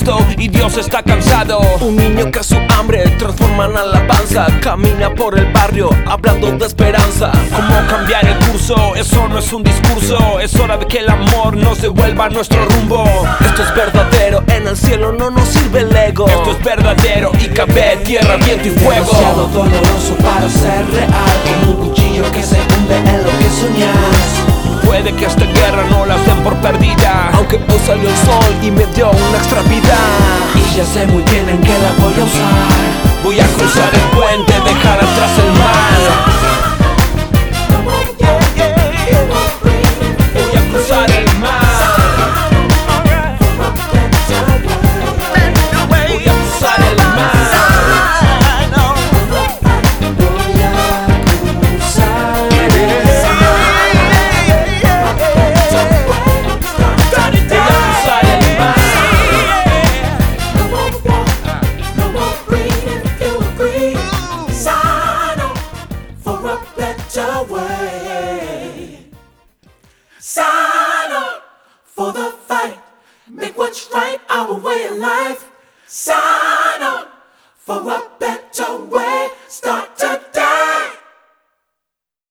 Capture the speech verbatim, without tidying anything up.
Cristo y Dios está cansado. Un niño que su hambre transforma en alabanza, camina por el barrio hablando de esperanza. ¿Cómo cambiar el curso? Eso no es un discurso. Es hora de que el amor nos devuelva nuestro rumbo. Esto es verdadero, en el cielo no nos sirve el ego. Esto es verdadero, I K B, tierra, viento y fuego. Demasiado doloroso para ser real, como un cuchillo que se hunde en lo que soñas. Puede que esta guerra no la den por perdida, aunque hoy salió el sol y me dio una extra vida. Y ya sé muy bien en qué la voy a usar. Voy a cruzar el puente, dejar atrás el mar. Voy a cruzar el mar. Voy a cruzar el mar. Sign up for the fight. Make what's right our way of life. Sign up for a